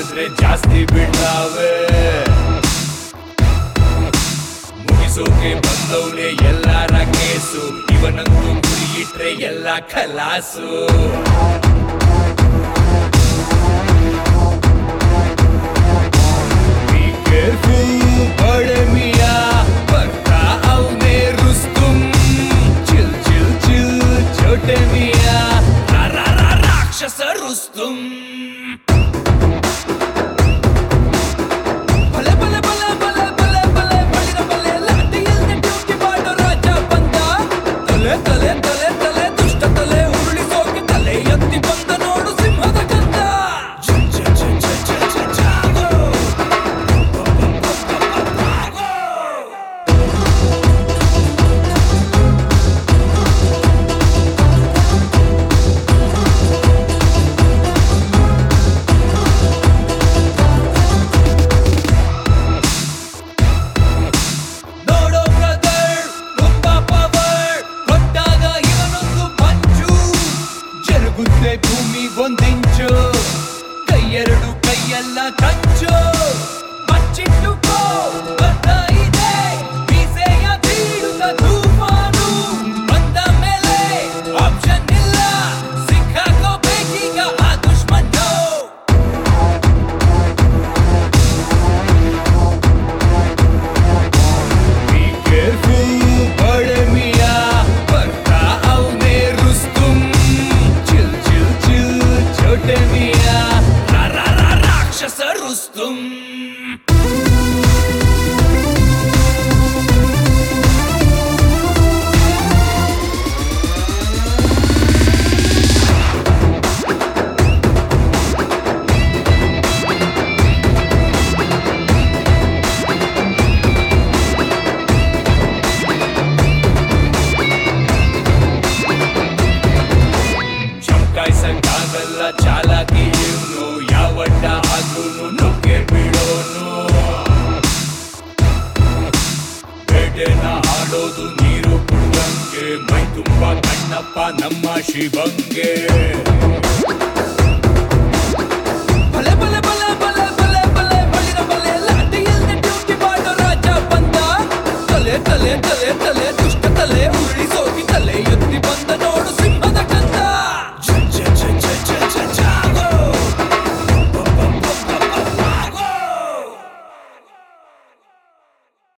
ಮಾಡಿದ್ರೆ ಜಾಸ್ತಿ ಬಿಡ್ತಾವೆ ಮುಗಿಸೋಕೆ ಬಂದವನೇ ಎಲ್ಲಾರ ಕೇಸು ಇವನಂತೂ ಗುರಿ ಇಟ್ರೆ ಎಲ್ಲ ಖಲಾಸು Be careful बड़े मियां ಬರ್ತಾ ಅವನೇ ರುಸ್ತುಂ ಚಿಲ್ ಚಿಲ್ ಚಿಲ್ छोटे मियां ರಾಕ್ಷಸ ರುಸ್ತುಂ ಭೂಮಿ ಒಂದಿಂಚು ಕೈಯೆರಡು ಕೈಯೆಲ್ಲ ಕಂಚು ಬಚ್ಚಿಟ್ಟುಕೋ ಬರ್ತಾ ಇದೆ ಬೀಸೆಯ ಬೀಳುತ್ತ ತೂಫಾನು ಬಂದ ಮೇಲೆ ಆಪ್ಷನ್ ಇಲ್ಲ ಸಿಕ್ಕಾಕೋಬೇಕೀಗ ಆ ದುಶ್ಮನ್ನು Be careful बड़े मियां ಬರ್ತಾ ಅವನೇ ರುಸ್ತುಂ छोटे मियां राक्षस रुस्तुम ಚಮಕಾಯಿಸಕ್ಕಾಗಲ್ಲ ಚಾಲಾಕಿ ಇವನು ಯಾವಡ್ಡ ಆದ್ರೂನು ನುಗ್ಗೆ ಬಿಡೋನು ಬೇಟೆನ ಆಡೋದು ನೀರು ಕುಡ್ದಂಗೆ ಮೈ ತುಂಬ ಕಣ್ಣಪ್ಪ ನಮ್ಮ ಶಿವಂಗೆ